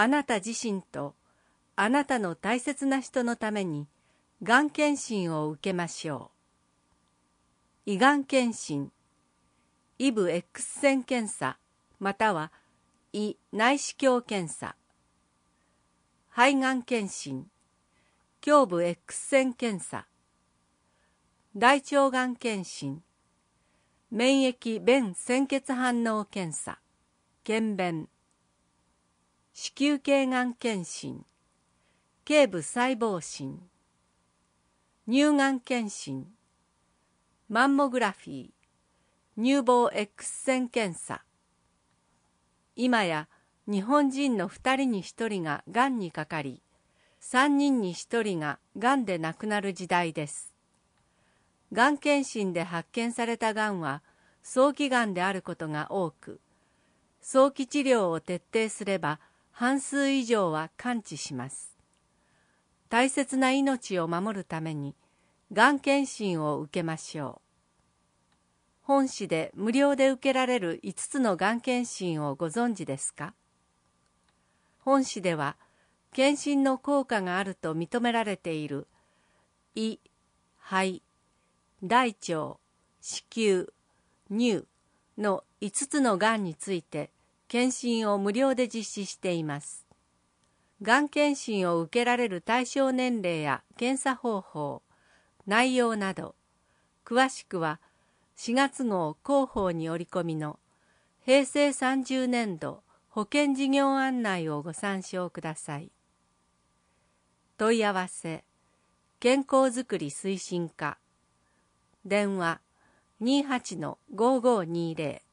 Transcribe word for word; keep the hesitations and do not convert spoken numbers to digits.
あなた自身とあなたの大切な人のためにがん検診を受けましょう。胃がん検診、胃部 X 線検査または胃内視鏡検査。肺がん検診、胸部 X 線検査。大腸がん検診、免疫便潜血反応検査、検便。子宮頸がん検診、頸部細胞診。乳がん検診、マンモグラフィー、乳房 X 線検査。今や日本人のふたりにひとりががんにかかり、さんにんにひとりががんで亡くなる時代です。がん検診で発見されたがんは早期がんであることが多く、早期治療を徹底すれば半数以上は完治します。大切な命を守るためにがん検診を受けましょう。本市で無料で受けられるいつつのがん検診をご存知ですか？本市では検診の効果があると認められている胃、肺、大腸、子宮、乳のいつつのがんについて検診を無料で実施しています。がん検診を受けられる対象年齢や検査方法、内容など、詳しくはしがつ号広報に折り込みのへいせいさんじゅうねんど保険事業案内をご参照ください。問い合わせ、健康づくり推進課、電話 にーはちのごーごーにーぜろ